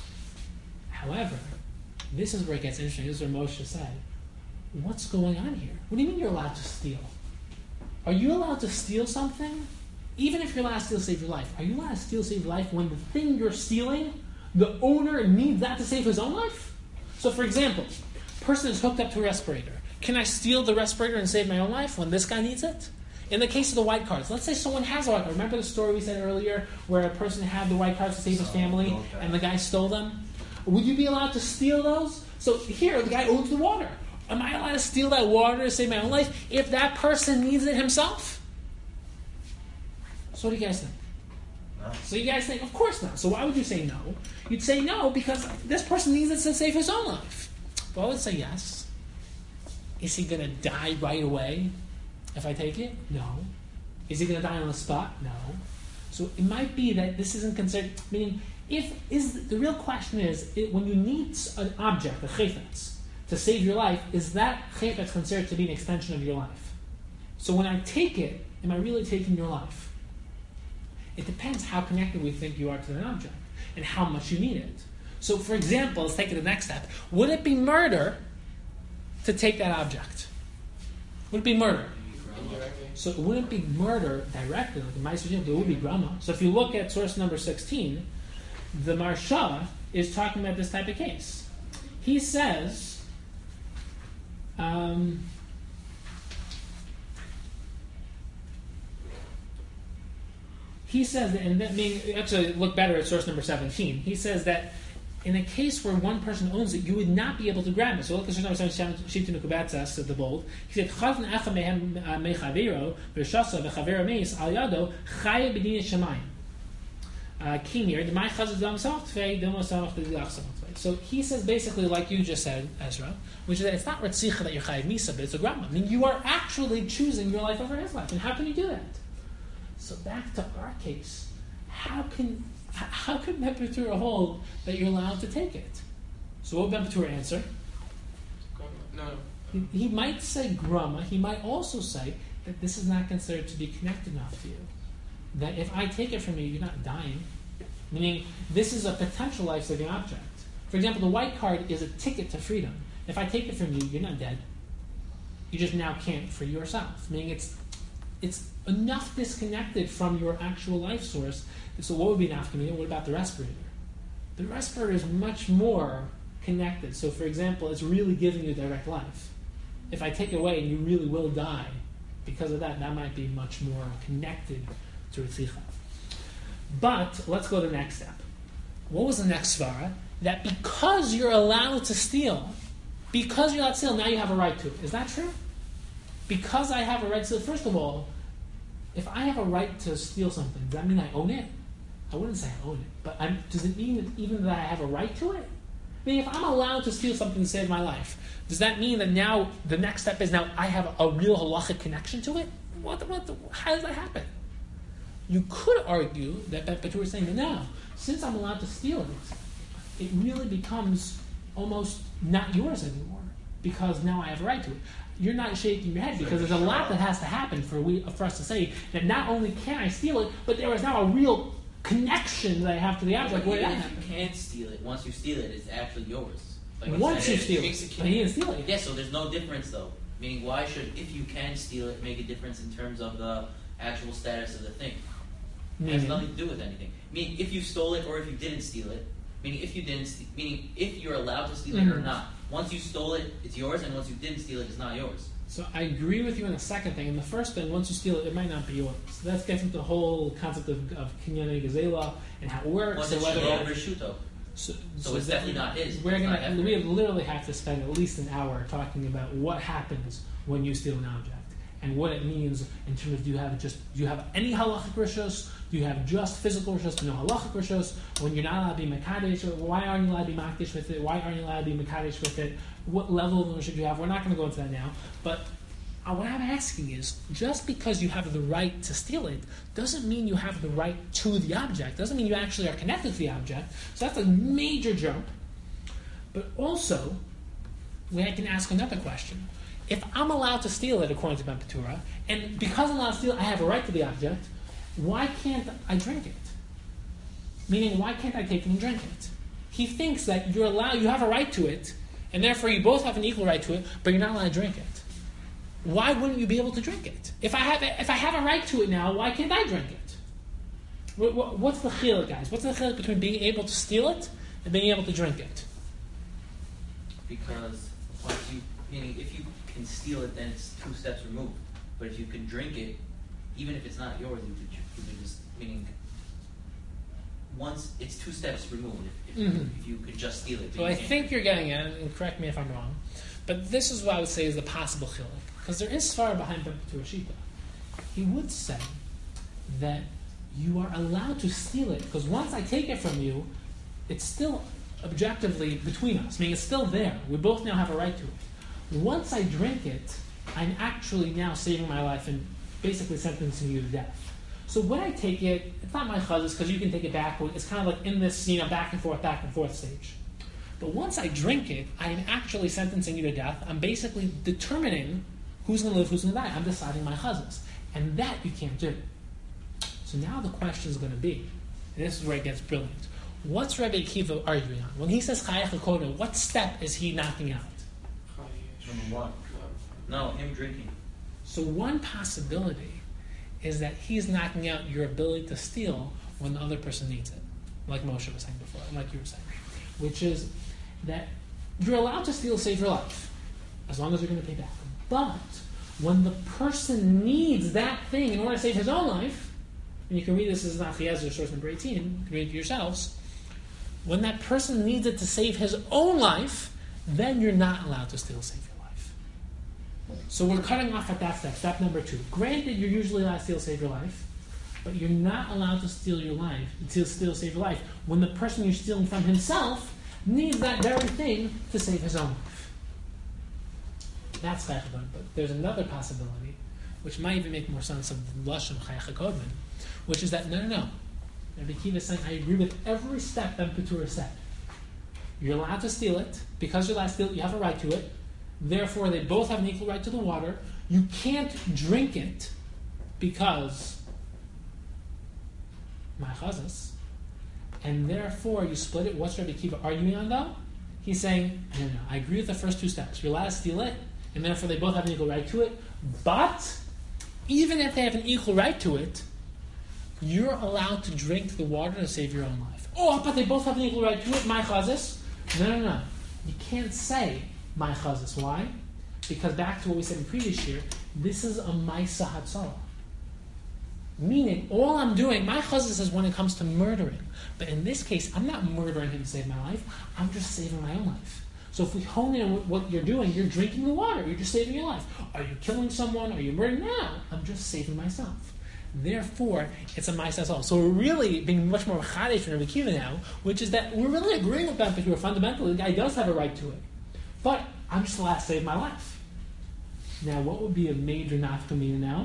However, this is where it gets interesting. This is where Moshe said, what's going on here? What do you mean you're allowed to steal? Are you allowed to steal something? Even if you're allowed to steal to save your life, are you allowed to steal to save your life when the thing you're stealing, the owner needs that to save his own life? So for example, person is hooked up to a respirator. Can I steal the respirator and save my own life when this guy needs it? In the case of the white cards, let's say someone has a white card. Remember the story we said earlier where a person had the white cards to save his family and the guy stole them? Would you be allowed to steal those? So here, the guy owns the water. Am I allowed to steal that water to save my own life if that person needs it himself? So what do you guys think? No. So you guys think, of course not. So why would you say no? You'd say no because this person needs it to save his own life. Well, I would say yes. Is he going to die right away if I take it? No. Is he going to die on the spot? No. So it might be that this isn't considered, meaning, the real question is, when you need an object, a chayfetz, to save your life, is that chayfetz considered to be an extension of your life? So when I take it, am I really taking your life? It depends how connected we think you are to an object and how much you need it. So for example, let's take it to the next step. Would it be murder to take that object? Would it be murder? So it wouldn't be murder directly, like in Ma'aser Shem, it would be grama. So if you look at source number 16, the Marsha is talking about this type of case. He says, and that means, actually look better at source number 17. He says that in a case where one person owns it, you would not be able to grab it. So look at source number 17, Shitinu Kubatzas of the bold. He said, Chavn echa mehem mechavero, v'shasa v'chavero meis al yado, chaye b'din shemayim. Kinir, the my chazad dam salach tvei, demo salach t'dilach salach tvei. So he says basically, like you just said, Ezra, which is that it's not retzicha that you're chayiv misa, but it's a grama. I mean, you are actually choosing your life over his life. And how can you do that? So back to our case, how can Ben Petura hold that you're allowed to take it? So what would Ben Petura answer? No. He might say grama. He might also say that this is not considered to be connected enough to you. That if I take it from you, you're not dying. Meaning, this is a potential life-saving object. For example, the white card is a ticket to freedom. If I take it from you, you're not dead. You just now can't free yourself. Meaning it's enough disconnected from your actual life source. So what would be nafkamina? What about the respirator? The respirator is much more connected. So for example, it's really giving you direct life. If I take it away and you really will die because of that, that might be much more connected to Ritzicha. But let's go to the next step. What was the next svara? That because you're allowed to steal, now you have a right to it. Is that true? Because I have a right to steal, first of all, if I have a right to steal something, does that mean I own it? I wouldn't say I own it, but does it mean even that I have a right to it? I mean, if I'm allowed to steal something to save my life, does that mean that now the next step is now I have a real halachic connection to it? How does that happen? You could argue that Ben Petura is saying that now, since I'm allowed to steal it, it really becomes almost not yours anymore because now I have a right to it. You're not shaking your head because there's a lot that has to happen for us to say that not only can I steal it, but there is now a real connection that I have to the object. But even if you can't steal it, once you steal it, it's actually yours. Like once you steal it, but he didn't steal it. Yeah, so there's no difference though. Meaning, why should, if you can steal it, make a difference in terms of the actual status of the thing? It has nothing to do with anything. Meaning, if you stole it or if you didn't steal it, meaning if you're allowed to steal it or not. Once you stole it, it's yours, and once you didn't steal it, it's not yours. So I agree with you in the second thing. In the first thing, once you steal it, it might not be yours. So that gets into the whole concept of Kinyane Gazela and how it works. So it's definitely not his. We literally have to spend at least an hour talking about what happens when you steal an object and what it means in terms of do you have any halachic rishos? Do you have just physical rishos, no halachic rishos? When you're not allowed to be mekadesh, why aren't you allowed to be makdish with it? Why aren't you allowed to be mekadesh with it? What level of ownership do you have? We're not going to go into that now. But what I'm asking is, just because you have the right to steal it doesn't mean you have the right to the object. Doesn't mean you actually are connected to the object. So that's a major jump. But also, I can ask another question. If I'm allowed to steal it, according to Ben Petura, and because I'm allowed to steal it, I have a right to the object, why can't I drink it? Meaning, why can't I take it and drink it? he thinks that you have a right to it, and therefore you both have an equal right to it, but you're not allowed to drink it. Why wouldn't you be able to drink it? If I have a right to it now, why can't I drink it? What's the chiluk, guys? What's the chiluk between being able to steal it and being able to drink it? Because meaning if you can steal it, then it's 2 steps removed. But if you can drink it, even if it's not yours, you could just, meaning once it's 2 steps removed. If you could just steal it. So I think you're getting at it, and correct me if I'm wrong, but this is what I would say is the possible chiluk. Because there is svara behind Ben Petura Shita. He would say that you are allowed to steal it, because once I take it from you, it's still objectively between us, meaning it's still there. We both now have a right to it. Once I drink it, I'm actually now saving my life and basically sentencing you to death. So when I take it, it's not my chazas, because you can take it back. It's kind of like in this back and forth stage. But once I drink it, I am actually sentencing you to death. I'm basically determining who's going to live, who's going to die. I'm deciding my chazas. And that you can't do. So now the question is going to be, and this is where it gets brilliant, what's Rabbi Akiva arguing on? When he says Chayach HaKodesh, what step is he knocking out? Number 1. No, him drinking. So one possibility is that he's knocking out your ability to steal when the other person needs it. Like Moshe was saying before, and like you were saying. Which is that you're allowed to steal to save your life, as long as you're going to pay back. But when the person needs that thing in order to save his own life, and you can read this as Nachiezer, source number 18, you can read it for yourselves, when that person needs it to save his own life, then you're not allowed to steal to save your life. So we're cutting off at that step number 2. Granted, you're usually allowed to steal to save your life, but you're not allowed to steal to save your life when the person you're stealing from himself needs that very thing to save his own life. That's Chayach HaKodesh. But there's another possibility, which might even make more sense of the Lashon Chayach HaKodesh, which is that no. Rabbi Akiva is saying, I agree with every step that Petura said. You're allowed to steal it. Because you're allowed to steal it, you have a right to it. Therefore, they both have an equal right to the water. You can't drink it because my chazas, and therefore you split it. What's Rabbi Akiva arguing on though? He's saying, no, I agree with the first 2 steps. You're allowed to steal it, and therefore they both have an equal right to it. But even if they have an equal right to it, you're allowed to drink the water to save your own life. Oh, but they both have an equal right to it. My chazas. No. You can't say my chazas. Why? Because back to what we said in previous year, this is a Maisa Hatzara. Meaning, all I'm doing, my chazas is when it comes to murdering. But in this case, I'm not murdering him to save my life. I'm just saving my own life. So if we hone in on what you're doing, you're drinking the water. You're just saving your life. Are you killing someone? Are you murdering? No. I'm just saving myself. Therefore, it's a Maisa Hatzara. So we're really being much more chadish from Rabbi Akiva now, which is that we're really agreeing with Ben Petura. Fundamentally, the guy does have a right to it. But I'm just allowed to save my life. Now, what would be a major nafkamina now?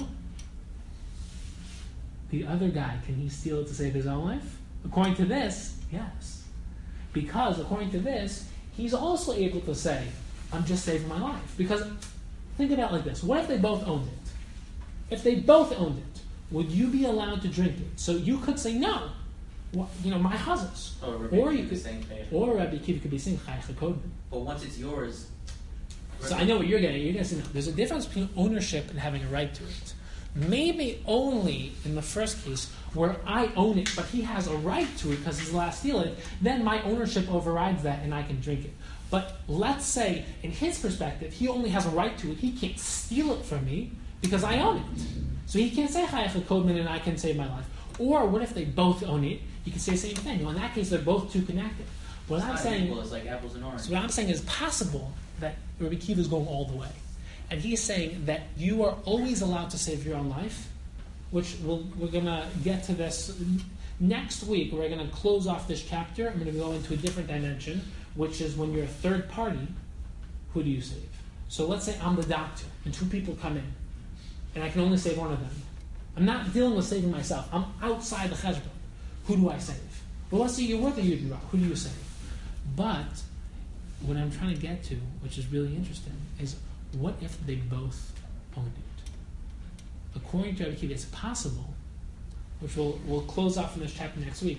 The other guy, can he steal it to save his own life? According to this, yes. Because according to this, he's also able to say, I'm just saving my life. Because think about it like this. What if they both owned it? If they both owned it, would you be allowed to drink it? So you could say, no. Well, my chazas. Or you could, or Rabbi Akiva could be saying, Chayach HaKodesh. But once it's yours... So I know what you're getting. You're going to say, no. There's a difference between ownership and having a right to it. Maybe only in the first case where I own it, but he has a right to it because he's allowed to steal it, then my ownership overrides that and I can drink it. But let's say, in his perspective, he only has a right to it. He can't steal it from me because I own it. So he can't say Chayach HaKodesh and I can save my life. Or what if they both own it? He can say the same thing. In that case, they're both too connected. What I'm saying, equal. It's like apples and oranges. So what I'm saying is possible that Rabbi Akiva is going all the way. And he's saying that you are always allowed to save your own life, which we're going to get to this next week. We're going to close off this chapter. I'm going to go into a different dimension, which is when you're a third party, who do you save? So let's say I'm the doctor, and 2 people come in, and I can only save one of them. I'm not dealing with saving myself. I'm outside the cheshbon. Who do I save? Well, let's say you're with a Yidden Ra. Who do you save? But what I'm trying to get to, which is really interesting, is what if they both owned it? According to Rabbi Akiva, it's possible, which we'll close off in this chapter next week.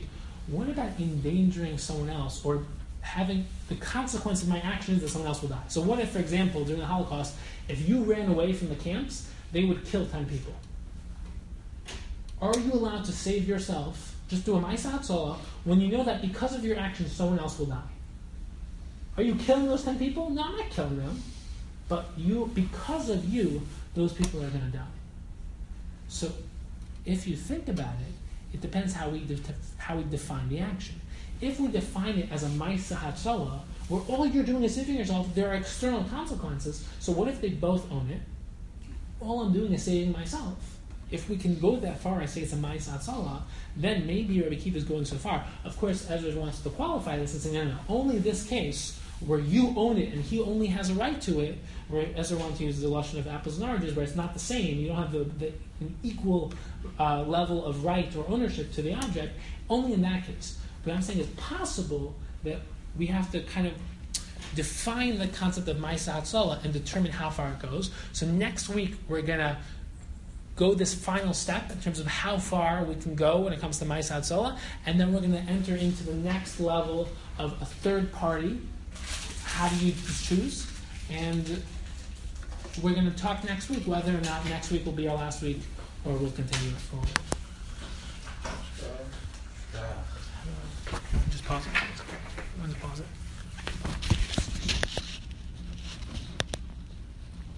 what about endangering someone else or having the consequence of my actions that someone else will die? So what if, for example, during the Holocaust, if you ran away from the camps, they would kill 10 people? Are you allowed to save yourself, just do a Ma'aseh Hatzalah, when you know that because of your actions, someone else will die? Are you killing those 10 people? No, I'm not killing them. But because of you, those people are going to die. So if you think about it, it depends how we define the action. If we define it as a Ma'aseh Hatzalah, where all you're doing is saving yourself, there are external consequences. So what if they both own it? All I'm doing is saving myself. If we can go that far and say it's a Ma'aseh Hatzalah, then maybe Rabbi Akiva is going so far. Of course, Ezra wants to qualify this and say, no, only this case where you own it and he only has a right to it, where Ezra wants to use the lashon of apples and oranges, where it's not the same, you don't have an equal level of right or ownership to the object, only in that case. But I'm saying it's possible that we have to kind of define the concept of Ma'aseh Hatzalah and determine how far it goes. So next week we're going to go this final step in terms of how far we can go when it comes to Ma'aseh Hatzalah, and then we're going to enter into the next level of a third party. How do you choose? And we're going to talk next week whether or not next week will be our last week or we'll continue forward. Just pause it.